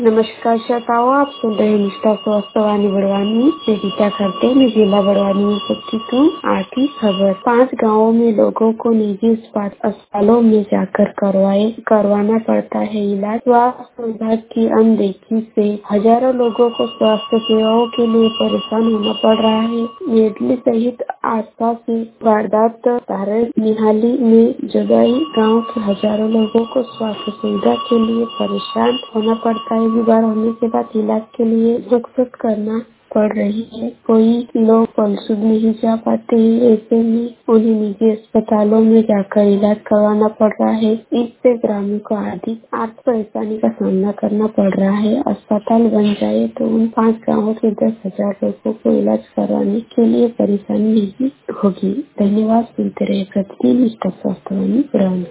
नमस्कार श्रोताओं, आप सुन रहे हैं निष्ठा स्वास्थ्यवाणी बड़वानी से गीता करते मैं जिला बड़वानी में उपस्थित हूँ। आखिरी खबर, 5 गाँवों में लोगों को निजी अस्पतालों में जाकर करवाना पड़ता है इलाज। स्वास्थ्य विभाग की अनदेखी से हजारों लोगों को स्वास्थ्य सेवाओं के लिए परेशान होना पड़ रहा है। मेडली सहित आसपास की वारदात कारण निहाली में जगाई गाँव के हजारों लोगों को स्वास्थ्य सुविधा के लिए परेशान होना पड़ता है। बीमार होने के बाद इलाज के लिए मकसद करना पड़ रही है। कोई लोग पलसुद नहीं जा पाते हैं, ऐसे में उन्हें निजी अस्पतालों में जाकर इलाज करवाना पड़ रहा है। इससे ग्रामीण को अधिक आर्थिक परेशानी का सामना करना पड़ रहा है। अस्पताल बन जाए तो उन 5 गाँवों के 10,000 लोगों को इलाज करवाने के लिए परेशानी नहीं होगी। धन्यवाद। सुनते रहे प्रतिदिन निष्ठा स्वास्थ्यवाणी।